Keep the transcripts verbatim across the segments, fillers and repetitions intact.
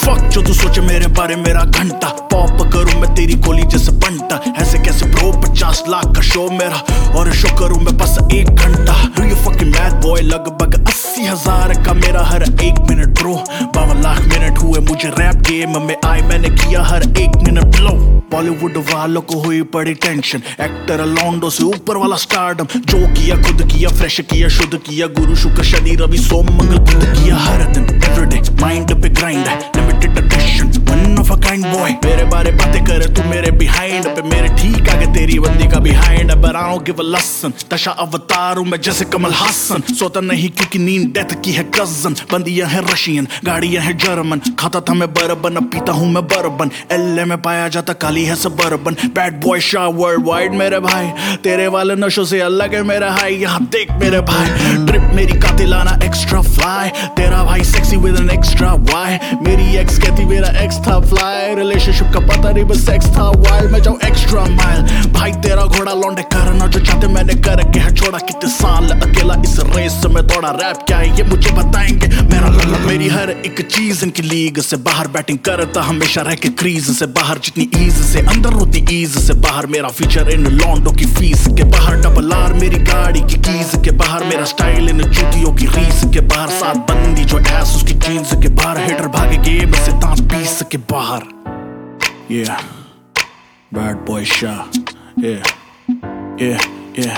Fuck जो तू सोचे मेरे बारे मेरा घंटा पॉप करूं मैं तेरी गोली जैसे बंटा ऐसे कैसे ब्रो पचास लाख का शो मेरा और शो करूं मैं बस एक घंटा do you fucking mad boy लगभग अस्सी हजार का मेरा हर एक मिनट ब्रो बावन लाख मिनट हुए मुझे रैप गेम में आए मैंने किया हर एक मिनट ब्लो बॉलीवुड वालों को हुई बड़ी टेंशन एक्टर लॉन्डो से ऊपर वाला स्टारडम जो किया खुद किया फ्रेश किया शुद्ध किया गुरु शुक्र शनि रवि सोम मंगल बुध किया हर दिन एवरीडे माइंड पे ग्राइंड है limited edition one of a kind boy मेरे बारे बातें करे तू मेरे बिहाइंड पे मेरे ठीक आगे तेरी बंदी का behind but I don't give a lesson दशा अवतार हूँ मैं जैसे कमल हासन सोता नहीं क्योंकि नींद डेथ की है कजन बंदियां है रशियन गाड़ियां है जर्मन खाता था मैं बर्बन अब पीता हूँ मैं बर्बन एलए में पाया जाता काली है suburban bad boy Shah world wide मेरे भाई तेरे वाले नशों से अलग है मेरा हाई यहाँ देख मेरे भाई ट्रिप मेरी कातिलाना एक्स्ट्रा फ्लाई तेरा भाई sexy with an extra Y मेरी एक्स कहती मेरा एक्स था फ्लाई रिलेशनशिप का पता नहीं बस सेक्स था वाइल्ड मैं जाऊँ एक्स्ट्रा माइल भाई तेरा घोड़ा लौंडे करना जो चाहते मैंने करके है छोड़ा कितने साल अकेला इस रेस में थोड़ा रैप क्या है ये मुझे बताएंगे मेरा लल्ला मेरी हर एक चीज इनकी लीग से बाहर बैटिंग करता हमेशा रह के क्रीज से बाहर जितनी ईज से अंदर होती ईज से बाहर मेरा फीचर इन लॉन्डो की फीस के बाहर डबल आर मेरी गाड़ी की कीज के बाहर मेरा स्टाइल इन जूतियों की रीस के बाहर साथ बंदी जो एस उसकी जीन्स के बाहर हिटर भागे गेम से दांत पीस के बाहर yeah bad boy Shah yeah yeah yeah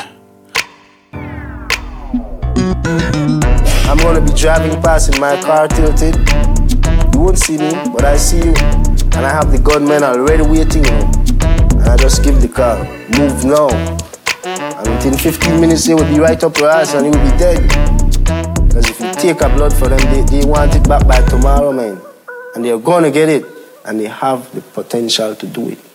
I'm gonna be driving past in my car tilted. You won't see me, but I see you. And I have the gunmen already waiting, you know. And I just give the car, move now. And within fifteen minutes, they will be right up your ass and you will be dead. Because if you take a blood for them, they, they want it back by tomorrow, man. And they're gonna get it. And they have the potential to do it.